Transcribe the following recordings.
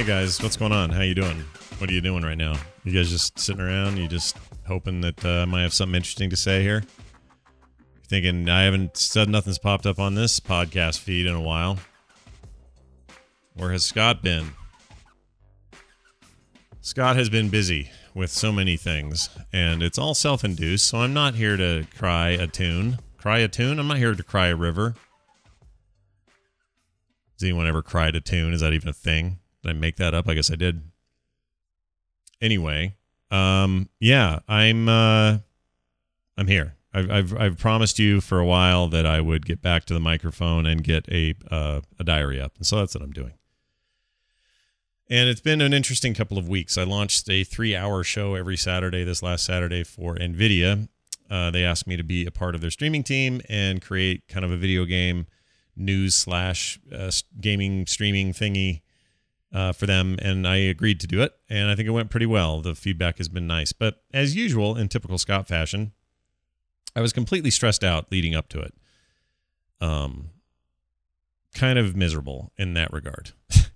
Hey guys, what's going on? How you doing? What are you doing right now? You guys just sitting around? You just hoping that I might have something interesting to say here? Thinking I haven't said nothing's popped up on this podcast feed in a while. Where has Scott been? Scott has been busy with so many things, and it's all self-induced, so I'm not here to cry a tune. Cry a tune? I'm not here to cry a river. Has anyone ever cried a tune? Is that even a thing? Did I make that up? I guess I did. Anyway, yeah, I'm here. I've promised you for a while that I would get back to the microphone and get a diary up, and so that's what I'm doing. And it's been an interesting couple of weeks. I launched a 3-hour show every Saturday this last Saturday for NVIDIA. They asked me to be a part of their streaming team and create kind of a video game news / gaming streaming thingy for them, and I agreed to do it, and I think it went pretty well. The feedback has been nice, but as usual, in typical Scott fashion, I was completely stressed out leading up to it. Kind of miserable in that regard.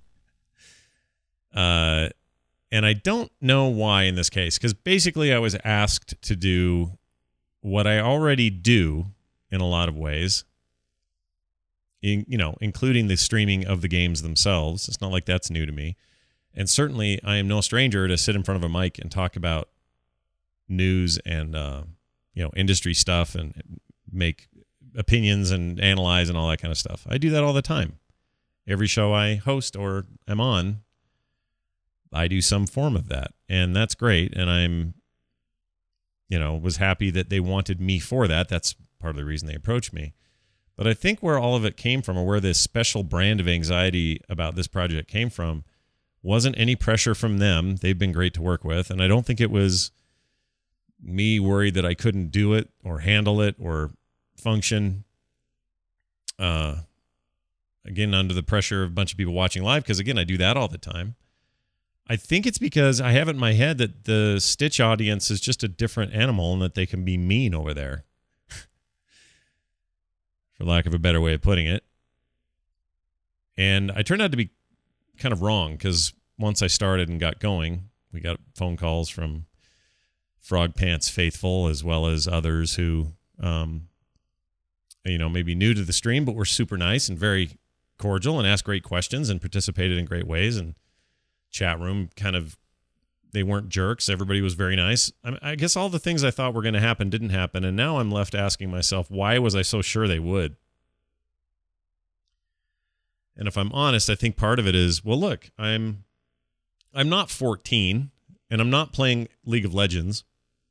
And I don't know why in this case, because basically I was asked to do what I already do in a lot of ways, including the streaming of the games themselves. It's not like that's new to me. And certainly I am no stranger to sit in front of a mic and talk about news and, industry stuff and make opinions and analyze and all that kind of stuff. I do that all the time. Every show I host or am on, I do some form of that, and that's great. And I'm, was happy that they wanted me for that. That's part of the reason they approached me. But I think where all of it came from, or where this special brand of anxiety about this project came from, wasn't any pressure from them. They've been great to work with, and I don't think it was me worried that I couldn't do it or handle it or function. Again, under the pressure of a bunch of people watching live, because again, I do that all the time. I think it's because I have it in my head that the Stitch audience is just a different animal and that they can be mean over there, for lack of a better way of putting it. And I turned out to be kind of wrong, because once I started and got going, we got phone calls from Frog Pants faithful, as well as others who, maybe new to the stream, but were super nice and very cordial and asked great questions and participated in great ways. And chat room they weren't jerks. Everybody was very nice. I guess all the things I thought were going to happen didn't happen. And now I'm left asking myself, why was I so sure they would? And if I'm honest, I think part of it is, well, look, I'm not 14 and I'm not playing League of Legends.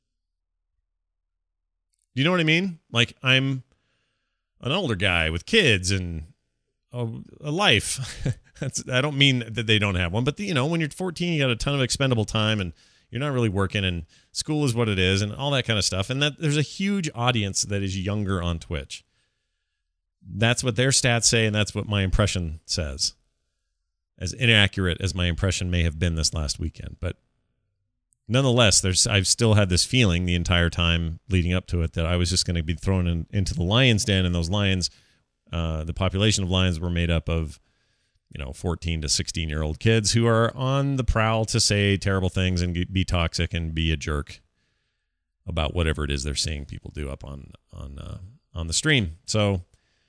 Do you know what I mean? Like, I'm an older guy with kids and a life. I don't mean that they don't have one, but when you're 14, you got a ton of expendable time and you're not really working, and school is what it is and all that kind of stuff. And that there's a huge audience that is younger on Twitch. That's what their stats say, and that's what my impression says. As inaccurate as my impression may have been this last weekend, but nonetheless, I've still had this feeling the entire time leading up to it that I was just going to be thrown into the lion's den, and those lions, the population of lions were made up of 14 to 16-year-old kids who are on the prowl to say terrible things and be toxic and be a jerk about whatever it is they're seeing people do up on the stream. So,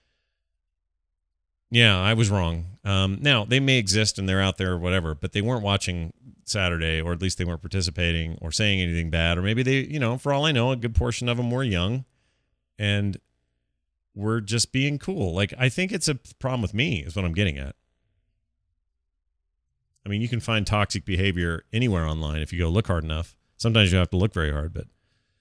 yeah, I was wrong. Now, they may exist and they're out there or whatever, but they weren't watching Saturday, or at least they weren't participating or saying anything bad. Or maybe they, for all I know, a good portion of them were young and were just being cool. Like, I think it's a problem with me is what I'm getting at. I mean, you can find toxic behavior anywhere online if you go look hard enough. Sometimes you have to look very hard, but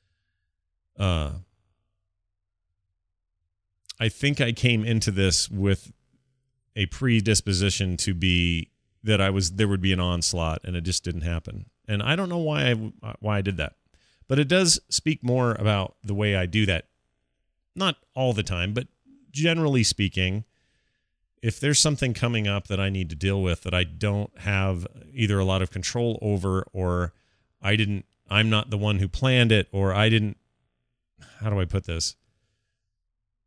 I think I came into this with a predisposition to be that there would be an onslaught, and it just didn't happen. And I don't know why I did that, but it does speak more about the way I do that. Not all the time, but generally speaking, if there's something coming up that I need to deal with that I don't have either a lot of control over, or I'm not the one who planned it, or how do I put this?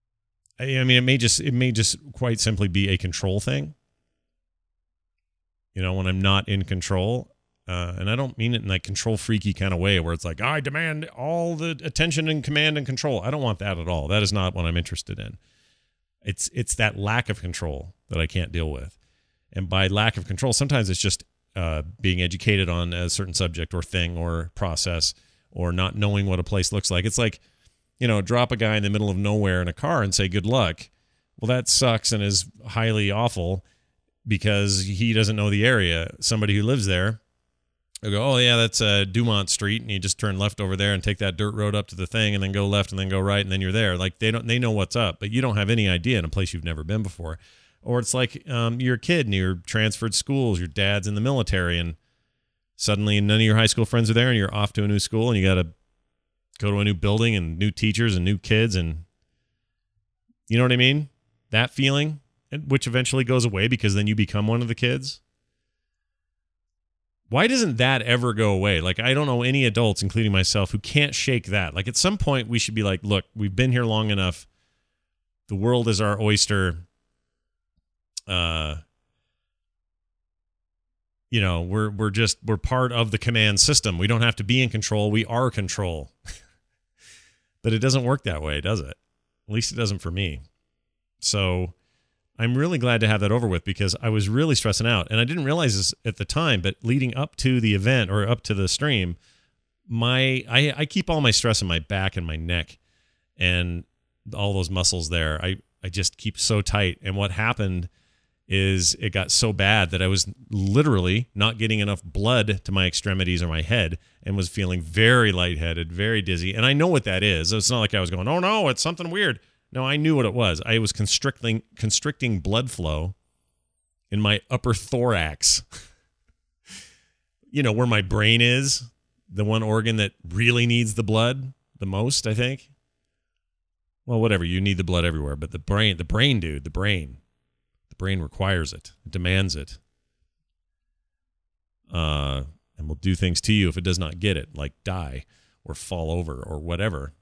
I mean, it may just quite simply be a control thing. when I'm not in control. And I don't mean it in like control freaky kind of way where it's like, I demand all the attention and command and control. I don't want that at all. That is not what I'm interested in. It's that lack of control that I can't deal with. And by lack of control, sometimes it's just being educated on a certain subject or thing or process, or not knowing what a place looks like. It's like, drop a guy in the middle of nowhere in a car and say, good luck. Well, that sucks and is highly awful because he doesn't know the area. Somebody who lives there, they'll go, oh, yeah, that's Dumont Street, and you just turn left over there and take that dirt road up to the thing and then go left and then go right, and then you're there. Like, they know what's up, but you don't have any idea in a place you've never been before. Or it's like you're a kid and you're transferred schools, your dad's in the military, and suddenly none of your high school friends are there, and you're off to a new school, and you got to go to a new building and new teachers and new kids, and you know what I mean? That feeling, which eventually goes away because then you become one of the kids. Why doesn't that ever go away? Like, I don't know any adults, including myself, who can't shake that. Like, at some point, we should be like, look, we've been here long enough. The world is our oyster. We're part of the command system. We don't have to be in control. We are control. But it doesn't work that way, does it? At least it doesn't for me. So I'm really glad to have that over with because I was really stressing out. And I didn't realize this at the time, but leading up to the event or up to the stream, I keep all my stress in my back and my neck and all those muscles there. I just keep so tight. And what happened is it got so bad that I was literally not getting enough blood to my extremities or my head and was feeling very lightheaded, very dizzy. And I know what that is. It's not like I was going, oh no, it's something weird. No, I knew what it was. I was constricting blood flow in my upper thorax. Where my brain is, the one organ that really needs the blood the most, I think. Well, whatever, you need the blood everywhere, but the brain requires it. It demands it. And will do things to you if it does not get it, like die or fall over or whatever.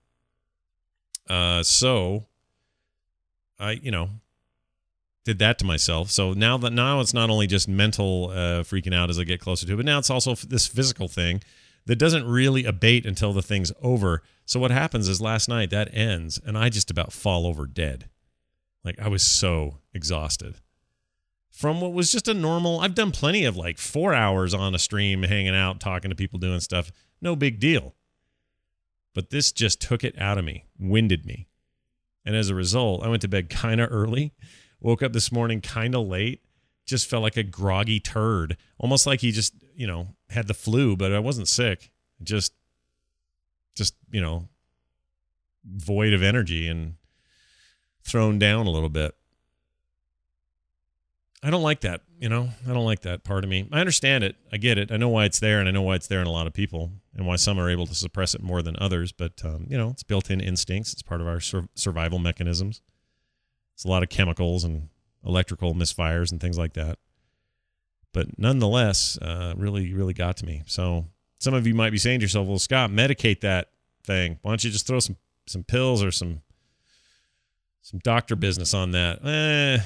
So I, did that to myself. So now it's not only just mental freaking out as I get closer to it, but now it's also this physical thing that doesn't really abate until the thing's over. So what happens is last night that ends and I just about fall over dead. Like, I was so exhausted from what was just a normal, I've done plenty of like 4 hours on a stream, hanging out, talking to people, doing stuff. No big deal. But this just took it out of me, winded me. And as a result, I went to bed kind of early, woke up this morning kind of late, just felt like a groggy turd, almost like he just, had the flu, but I wasn't sick. Just, void of energy and thrown down a little bit. I don't like that, I don't like that part of me. I understand it. I get it. I know why it's there, and I know why it's there in a lot of people and why some are able to suppress it more than others. But, it's built-in instincts. It's part of our survival mechanisms. It's a lot of chemicals and electrical misfires and things like that. But nonetheless, really, really got to me. So some of you might be saying to yourself, well, Scott, medicate that thing. Why don't you just throw some pills or some doctor business on that?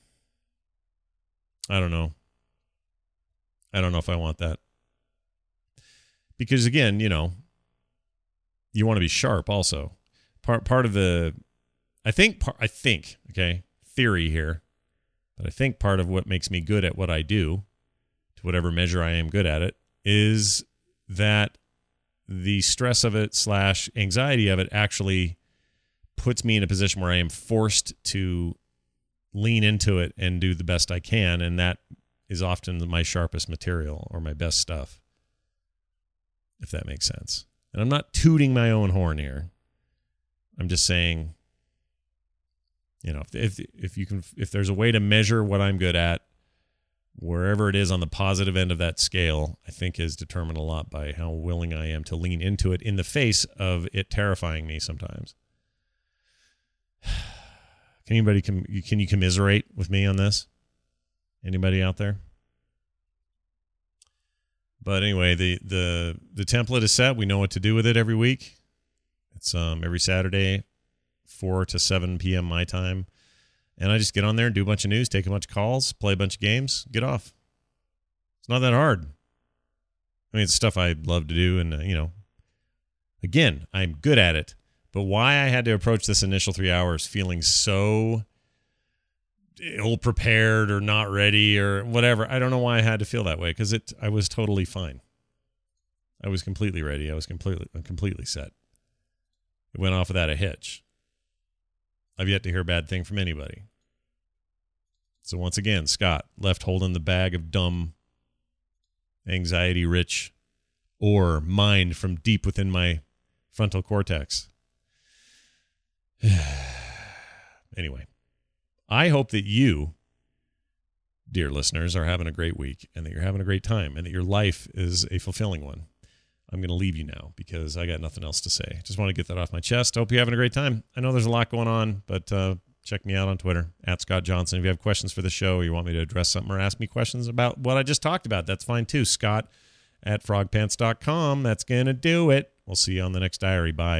I don't know. I don't know if I want that. Because again, you want to be sharp also. Part of the I think, okay, theory here, but I think part of what makes me good at what I do, to whatever measure I am good at it, is that the stress of it / anxiety of it actually puts me in a position where I am forced to lean into it and do the best I can, and that is often my sharpest material or my best stuff, if that makes sense. And I'm not tooting my own horn here. I'm just saying, if there's a way to measure what I'm good at, wherever it is on the positive end of that scale, I think is determined a lot by how willing I am to lean into it in the face of it terrifying me sometimes. Can you commiserate with me on this? Anybody out there? But anyway, the template is set. We know what to do with it every week. It's every Saturday, 4 to 7 p.m. my time. And I just get on there and do a bunch of news, take a bunch of calls, play a bunch of games, get off. It's not that hard. I mean, it's stuff I love to do, and, again, I'm good at it. But why I had to approach this initial 3 hours feeling so ill-prepared or not ready or whatever, I don't know why I had to feel that way, because I was totally fine. I was completely ready. I was completely set. It went off without a hitch. I've yet to hear a bad thing from anybody. So once again, Scott, left holding the bag of dumb, anxiety-rich ore mined from deep within my frontal cortex. Anyway, I hope that you, dear listeners, are having a great week and that you're having a great time and that your life is a fulfilling one. I'm going to leave you now because I got nothing else to say. Just want to get that off my chest. Hope you're having a great time. I know there's a lot going on, but check me out on Twitter, @ScottJohnson. If you have questions for the show or you want me to address something or ask me questions about what I just talked about, that's fine too. Scott@frogpants.com. That's going to do it. We'll see you on the next diary. Bye.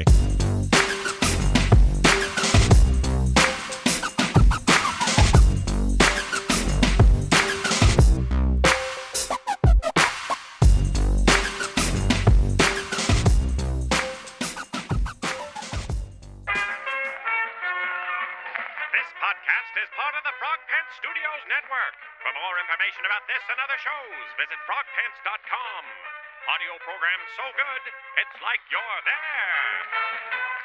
For more information about this and other shows, visit frogpants.com. Audio program so good, it's like you're there.